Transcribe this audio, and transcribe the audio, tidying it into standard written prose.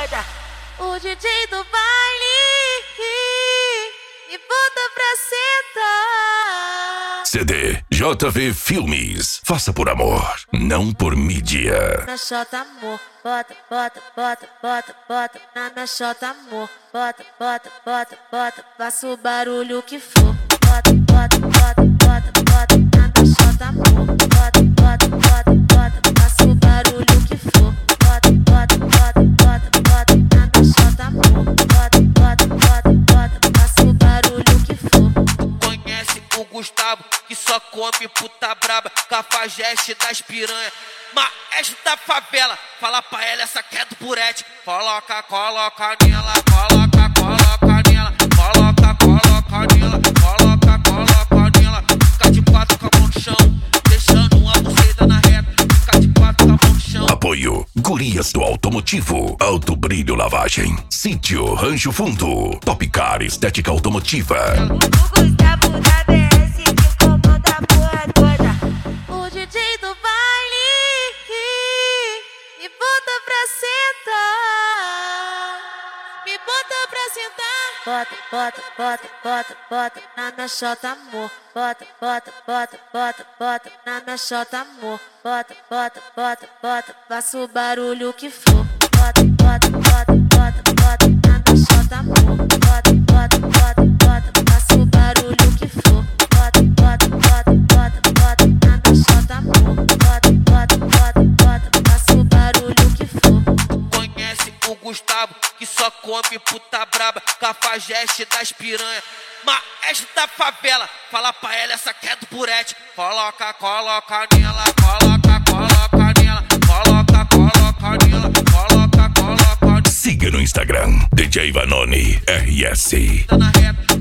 doida. O DJ do baile me bota pra sentar. CD JV Filmes. Faça por amor, não por mídia. Na xota, amor, bota, bota, bota, bota, bota. Na xota, amor, bota, bota, bota, bota. Faça o barulho que for. Bota, bota, bota, bota, bota. Na xota, amor, bota, bota, bota, bota. Faça o barulho que for. Bota, bota, bota, bota, bota. Na xota, amor, bota, bota, bota, bota. Faça o barulho que for. Conhece o Gustavo, que só come puta braba, cafajeste das piranha, maestro da favela. Fala pra ela, essa que é do Purete. Coloca, coloca nela, coloca, coloca nela, coloca, coloca nela, coloca, coloca nela. Fica de quatro com a mão no chão, deixando uma buceta na reta. Fica de quatro com a mão no chão. Apoio Gurias do Automotivo, Alto Brilho Lavagem, Sítio Rancho Fundo, Top Car Estética Automotiva. O Gustavo da BS que comanda a porra toda. O DJ do baile me bota pra sentar. Me bota pra sentar. Bota, bota, bota, bota, bota. Na xota, amor. Bota, bota, bota, bota, bota. Na xota, amor. Bota, bota, bota, bota. Faça o barulho que for. Bota, bota, bota, bota, bota. Na xota, amor. Bota, bota, bota, bota. Faça o barulho que for. Bota, bota, bota, bota, bota. Na xota, amor. Bota, bota, bota, bota. Faça o barulho que for. Conhece o Gustavo, que só come puta braba, cafajeste das piranha, maestro da favela. Fala pra ela, essa que é do Purete. Coloca, coloca nela, coloca, coloca nela, coloca, coloca nela, coloca, coloca. Siga no Instagram DJ Vanoni RS. Tá na reta.